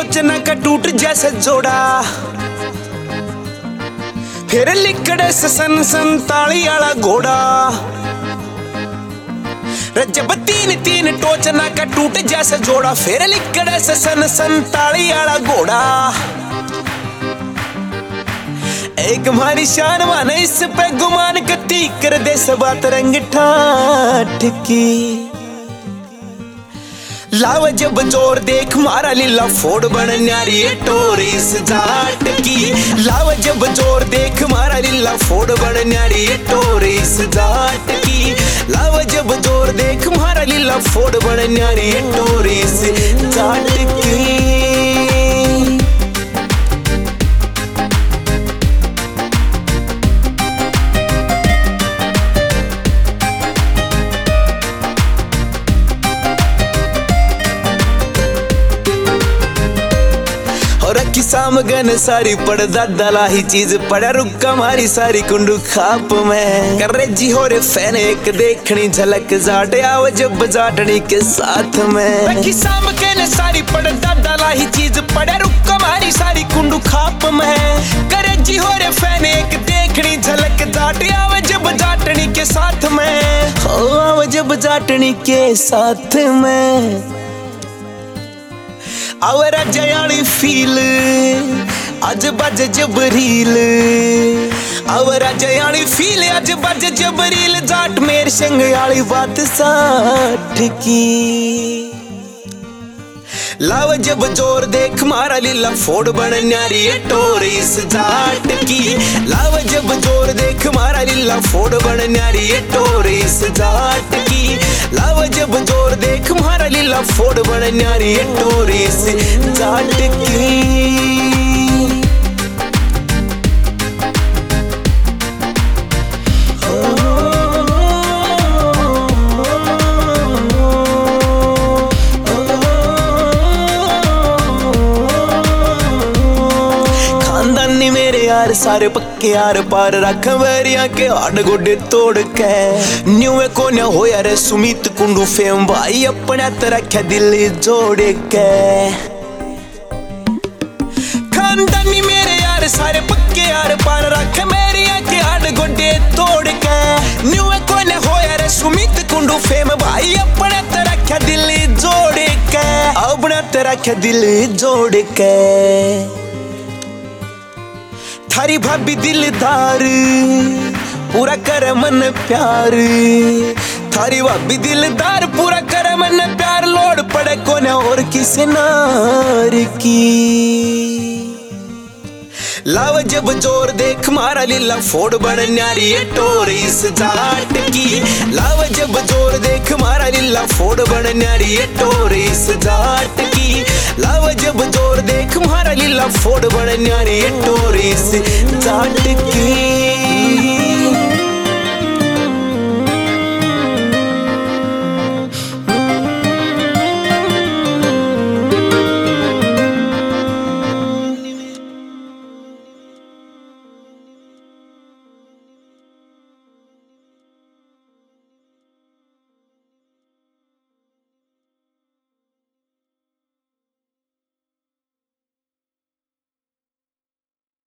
टोचना का टूट जैसे जोड़ा, फिर लिकड़े सन संताली वाला घोड़ा। जब तीन तीन टोचना का टूट जैसे जोड़ा, फिर लिकड़े सन संताली वाला घोड़ा। एक हमारी शान माने इस पे गुमान कती कर दे बात रंग ठाठ की। लाव जब जोर देख मारा लीला फोड़ बन न्यारी टोरी इस जाट की। लाव जब जोर देख मारा लीला फोड़ बन न्यारी टोरी इस जाट की। लाव जब जोर देख मारा लीला फोड़ बन न्यारी टोरी इस जाट की। और किसाम गन सारी पड़ दादा ही चीज पड़ा रुका मारी सारी कुंडू खाप में। कर रे जी हो रे फैन एक देखनी झलक जाट आव जब जाटनी के साथ में। किसाम गन सारी पड़ दादा ही चीज पड़ा रुका मारी सारी कुंडू खाप में। कर जी हो रे फैन एक देखनी झलक जाट आव जब जाटनी के साथ में। हो आव जब जाटनी के साथ में। आवरा जयाली फील आज बज जबरील। आवरा जयाली फील आज बज जबरील। जाट मेर संग आली बात साठ की। लाव जब जोर देख मारा लीला फोड़ बन न्यारी टोरी इस जाट की। लाव जब जोर देख मारा लीला फोड़ बन न्यारी टोरी इस जाट की। लाव जब जोर देख मारा लीला फोड़ बन न्यारी टोरी इस जाट की। यार सारे पक्के यार पार रख वरिया के हाड गोडे तोड़ के। न्यूए को न होया रे सुमित कुंडू फेम भाई अपना तरह दिल जोड़ के। खानदानी मेरे यार सारे पक्के यार पार रख मेरिया के हाड गोडे तोड़ के। न्यूए को न होया रे सुमित कुंडू फेम भाई अपना तरह दिल जोड़ के। अपना तरह दिल जोड़ के। थारी भाभी दिलदार पूरा कर मन प्यार। थारी भाभी दिलदार पूरा कर मन प्यार। लोड पड़े को न और किसी नार की। लाव जब जोर देख मारा लीला फोड़ बन न्यारी टोरी इस जाट की। लाव जब जोर देख मारा लीला फोड़ बन न्यारी टोरी इस जाट की। लाव जब जोर देख मारा लीला फोड़ बन न्यारी टोरी इस जाट की।